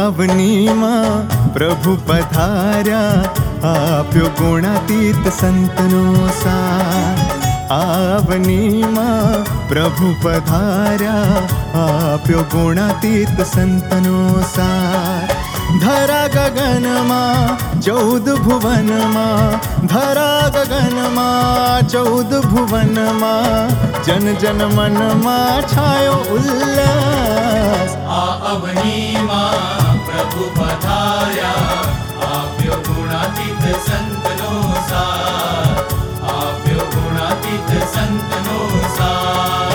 आवनीમાં પ્રભુ પધાર્યા, આપ્યો ગુણાતીત સંતનો સાર. आवनीમાં પ્રભુ પધાર્યા, આપ્યો ગુણાતીત સંતનો સાર. ધરા ગગનમાં 14 ભુવનમાં, ધરા ગગનમાં 14 ભુવનમાં, જન જન મનમાં છાયો ઉલ્લાસ. આ અવનીમાં પ્રભુ પધાર્યા, આપ્યો ગુણાતીત સંતનો સાર, આપ્યો ગુણાતીત સંતનો સાર.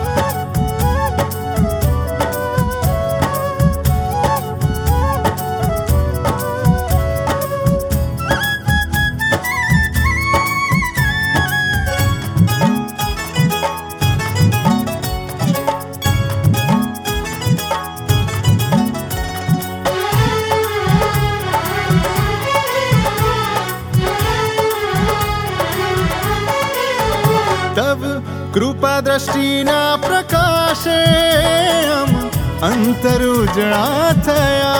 तब कृपा दृष्टिना प्रकाशे हम अंतर उजड़ा थया,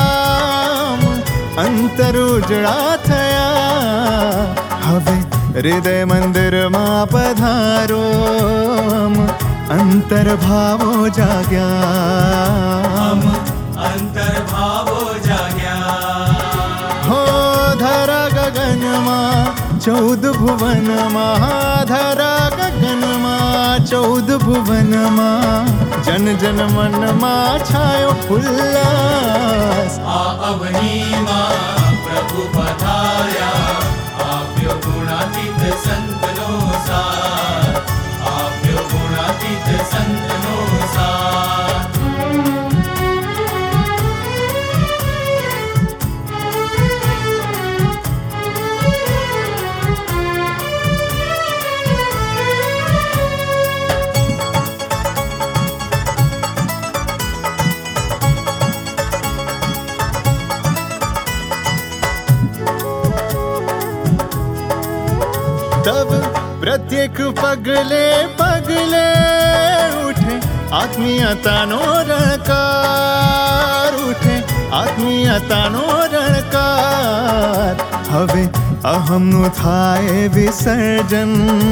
अंतर उजड़ा थया. हवे हृदय मंदिर मां पधारो, अंतर भावो जाग्या, अंतर भावो जाग्या. हो धरा गगनमा 14 भुवनमा, धरा गगनमा 14 भुवनमा, जन जन मनमा छायो उल्लास. आ अवनीमा प्रभु पधार्या, आप्यो गुणातीत संतनो सार, आप्यो गुणातीत संतनो सार. तब प्रत्येक पगले पगले उठे आत्मीयतानो रणकार, उठे आत्मीयतानो रणकार. हवे अहमनु थाय विसर्जन,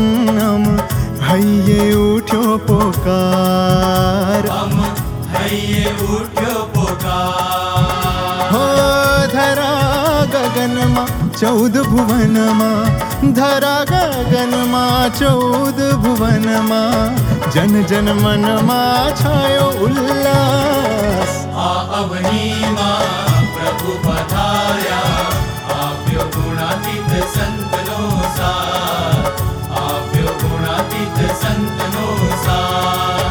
हइये उठ्यो पोकार. हम हइये उठ्यो पोकार. हो धरा गगनमा 14 भुवनमा, धरा गगनमा 14 भुवनमा, जन जन मनमा छायो उल्लास. आ अवनीमा प्रभु पधार्या, आप्यो गुणातीत संतनो सार, आप्यो गुणातीत संतनो सार.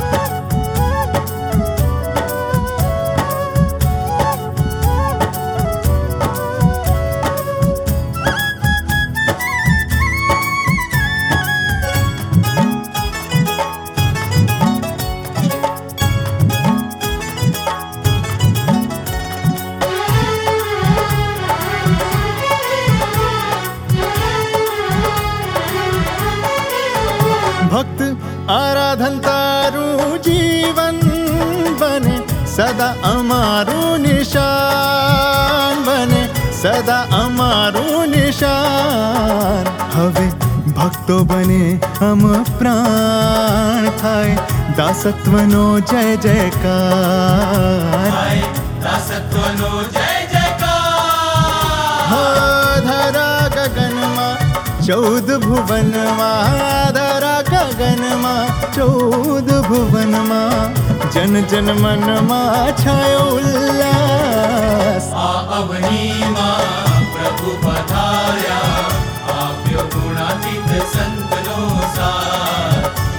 भक्त आराधन तारू जीवन बने, सदा अमारू निशान बने, सदा अमारू निशान. हवे भक्तो बने हम प्राण थाय, दासत्वनो जय जयकार. हाय दासत्वनो जय जयकार. हो धरा गगनमा 14 भुवनमा, धरा गगनमा 14 भुवनमा, जन जन मनमा छायो उल्लास. आ अवनीमा प्रभु पधार्या, आप्यो गुणातीत संतनो सार,